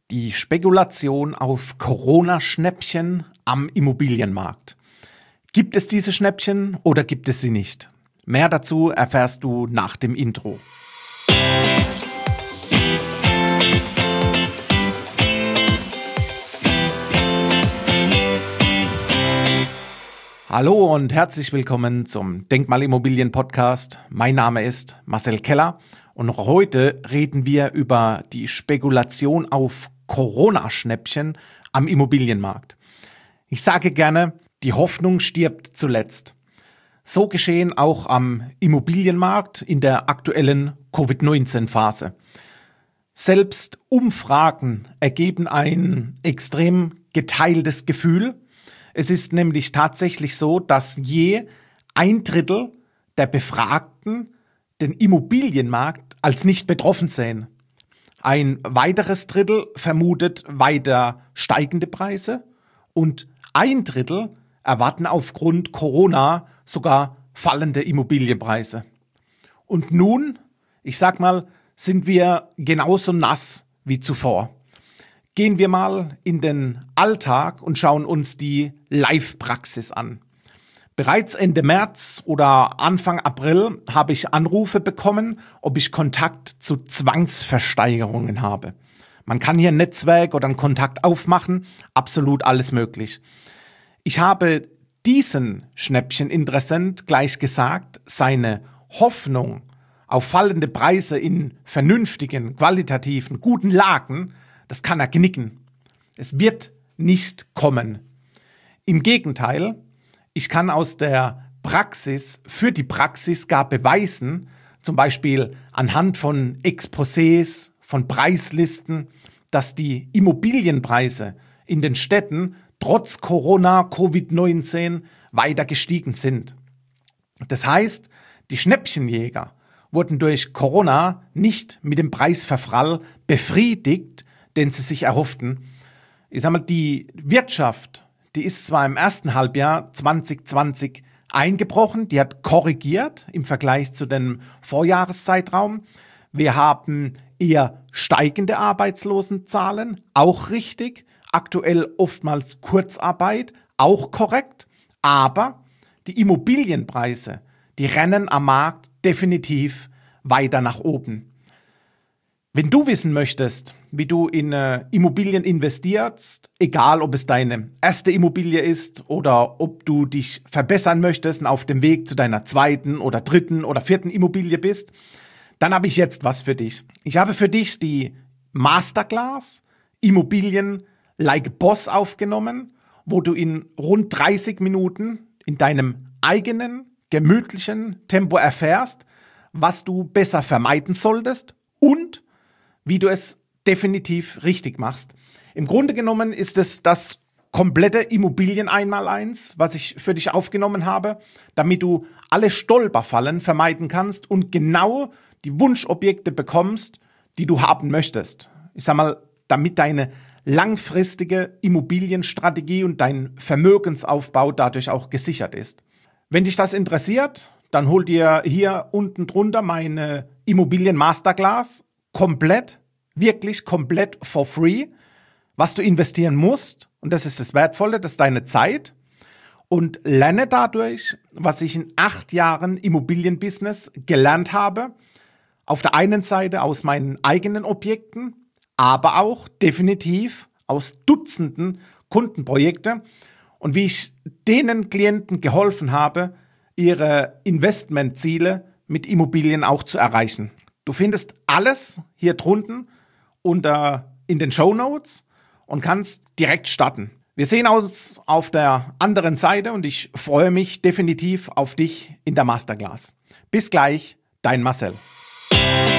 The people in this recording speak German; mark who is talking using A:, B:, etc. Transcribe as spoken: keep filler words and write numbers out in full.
A: Die Spekulation auf Corona-Schnäppchen am Immobilienmarkt. Gibt es diese Schnäppchen oder gibt es sie nicht? Mehr dazu erfährst du nach dem Intro. Hallo und herzlich willkommen zum Denkmalimmobilien-Podcast. Mein Name ist Marcel Keller und heute reden wir über die Spekulation auf Corona-Schnäppchen am Immobilienmarkt. Ich sage gerne, die Hoffnung stirbt zuletzt. So geschehen auch am Immobilienmarkt in der aktuellen Covid neunzehn Phase. Selbst Umfragen ergeben ein extrem geteiltes Gefühl. Es ist nämlich tatsächlich so, dass je ein Drittel der Befragten den Immobilienmarkt als nicht betroffen sehen. Ein weiteres Drittel vermutet weiter steigende Preise und ein Drittel erwarten aufgrund Corona sogar fallende Immobilienpreise. Und nun, ich sag mal, sind wir genauso nass wie zuvor. Gehen wir mal in den Alltag und schauen uns die Live-Praxis an. Bereits Ende März oder Anfang April habe ich Anrufe bekommen, ob ich Kontakt zu Zwangsversteigerungen habe. Man kann hier ein Netzwerk oder einen Kontakt aufmachen, absolut alles möglich. Ich habe diesen Schnäppcheninteressent gleich gesagt, seine Hoffnung auf fallende Preise in vernünftigen, qualitativen, guten Lagen, das kann er knicken. Es wird nicht kommen. Im Gegenteil, ich kann aus der Praxis für die Praxis gar beweisen, zum Beispiel anhand von Exposés, von Preislisten, dass die Immobilienpreise in den Städten trotz Corona, Covid neunzehn weiter gestiegen sind. Das heißt, die Schnäppchenjäger wurden durch Corona nicht mit dem Preisverfall befriedigt, den sie sich erhofften. Ich sag mal, die Wirtschaft, die ist zwar im ersten Halbjahr zwanzig zwanzig eingebrochen, die hat korrigiert im Vergleich zu dem Vorjahreszeitraum. Wir haben eher steigende Arbeitslosenzahlen, auch richtig. Aktuell oftmals Kurzarbeit, auch korrekt. Aber die Immobilienpreise, die rennen am Markt definitiv weiter nach oben. Wenn du wissen möchtest, wie du in äh, Immobilien investierst, egal ob es deine erste Immobilie ist oder ob du dich verbessern möchtest und auf dem Weg zu deiner zweiten oder dritten oder vierten Immobilie bist, dann habe ich jetzt was für dich. Ich habe für dich die Masterclass Immobilien like Boss aufgenommen, wo du in rund dreißig Minuten in deinem eigenen, gemütlichen Tempo erfährst, was du besser vermeiden solltest und wie du es definitiv richtig machst. Im Grunde genommen ist es das komplette Immobilien Einmaleins, was ich für dich aufgenommen habe, damit du alle Stolperfallen vermeiden kannst und genau die Wunschobjekte bekommst, die du haben möchtest. Ich sag mal, damit deine langfristige Immobilienstrategie und dein Vermögensaufbau dadurch auch gesichert ist. Wenn dich das interessiert, dann hol dir hier unten drunter meine Immobilien Masterclass komplett, wirklich komplett for free. Was du investieren musst, und das ist das Wertvolle, das ist deine Zeit, und lerne dadurch, was ich in acht Jahren Immobilienbusiness gelernt habe. Auf der einen Seite aus meinen eigenen Objekten, aber auch definitiv aus Dutzenden Kundenprojekte und wie ich denen Klienten geholfen habe, ihre Investmentziele mit Immobilien auch zu erreichen. Du findest alles hier drunten unter in den Shownotes und kannst direkt starten. Wir sehen uns auf der anderen Seite und ich freue mich definitiv auf dich in der Masterclass. Bis gleich, dein Marcel.